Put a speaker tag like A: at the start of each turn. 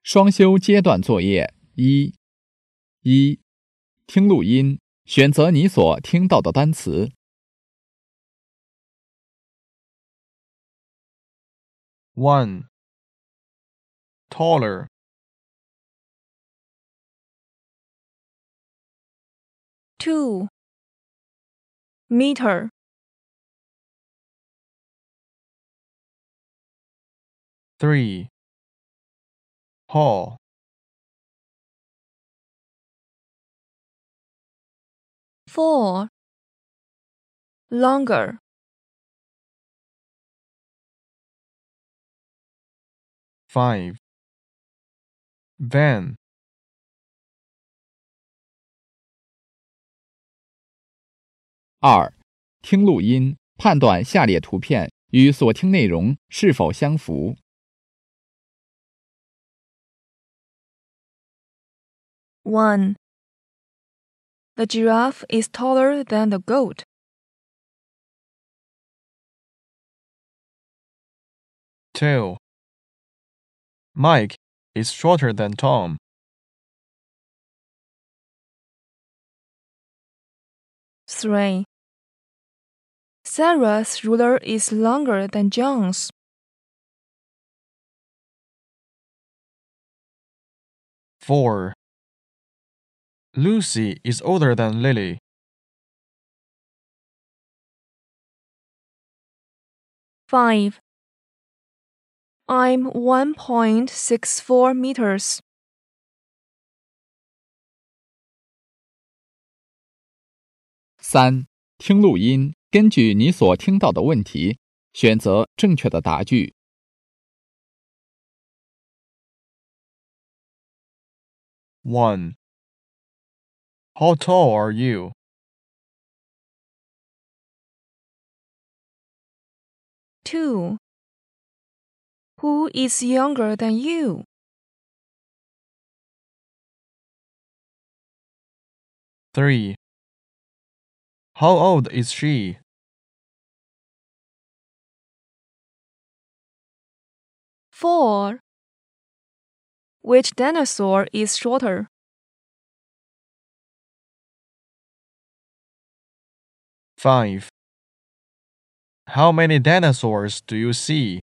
A: 双修阶段作业一，听录音，选择你所听到的单词。
B: 1. Taller.
C: 2. Meter.
B: 3. Hall.
C: 4. Longer.
B: 5. Van.
A: 2. 听录音，判断下列图片与所听内容是否相符。
C: 1. The giraffe is taller than the goat.
B: 2. Mike is shorter than Tom.
C: 3. Sarah's ruler is longer than John's.
B: 4. Lucy is older than Lily.
C: 5. I'm 1.64 meters.
A: 3. 听录音，根据你所听到的问题，选择正确的答句。
B: 1. How tall are you?
C: 2. Who is younger than you?
B: 3. How old is she?
C: 4. Which dinosaur is shorter?
B: 5. How many dinosaurs do you see?